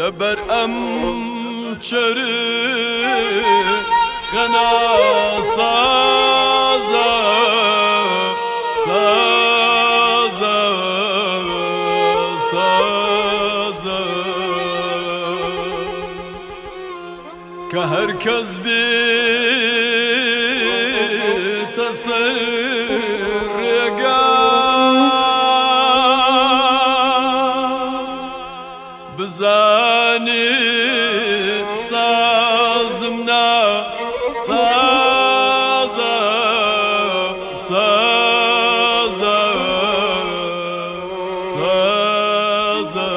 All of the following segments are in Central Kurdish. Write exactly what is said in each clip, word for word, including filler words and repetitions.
لبر ام چرخ خنا سازا سازا سازا که هر کس بی تسرگا بزانی سازمنا سازا سازا سازا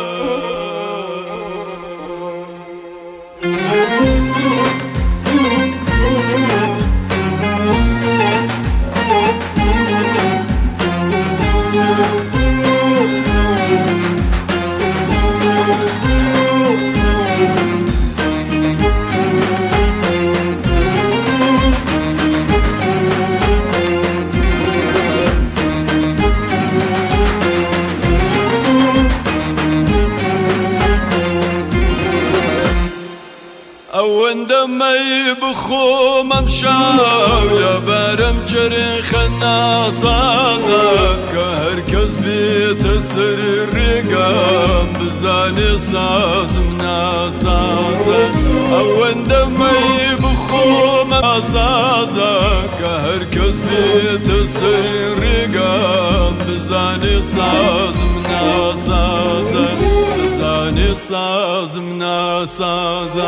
ئەوەن دەمەی بخۆ مەمشاو لەبەرم چرخە ناسازە کە هەرکەس بێتە سەر ڕێگام بزانێ سازم ناسازە ئەوەن دەمەی بخۆ مەسازە کە هەرکەس بێتە سەر ڕێگام بزانێ سازم ناسازە بزانێ سازم ناسازە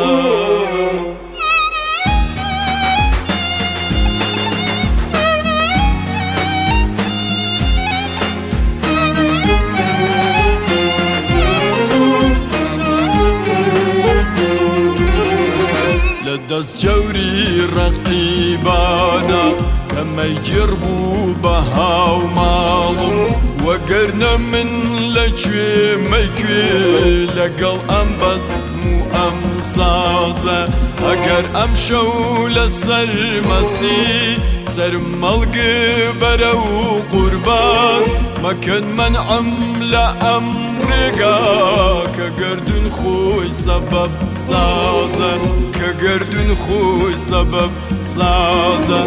لدەست جەوری ڕەقیبانە کەمەی جێڕبوو بە هاو ماڵم وەگەرنە من لەکوێ مەیکوێ لەگەڵ ئەم بەزم و ئەم سازە ئەگەر ئەم شەو لەسەر مەستی سەرم مەڵگێ بەرە و قوربات مەکەن مەنعم لە ئەم ڕێگا کە گەردون خۆی سەبەب سازە کە گەردون خۆی سەبەب سازە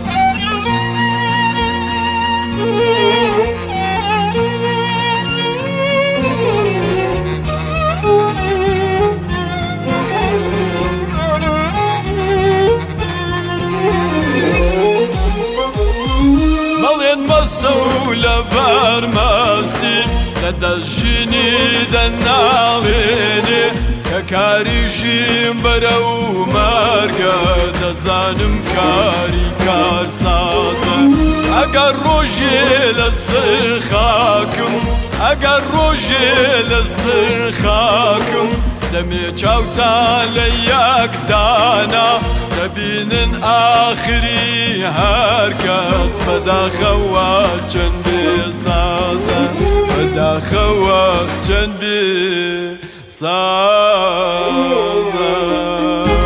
مەڵێن مەستە و لەبەر مەستی لەدەست ژینی دەناڵێنێ کە کاریشیم بەرە و مەرگە دەزانم کاری کارسازە ئەگەر ڕۆژێ لەسەر خاکم ئەگەر ڕۆژێ لەسەر خاکم دەمێ چاوتان لە یەک دانا دەبینن ئاخری هەرکەس بەداخەوە چەند بێسازە بەداخەوە چەند بێسازە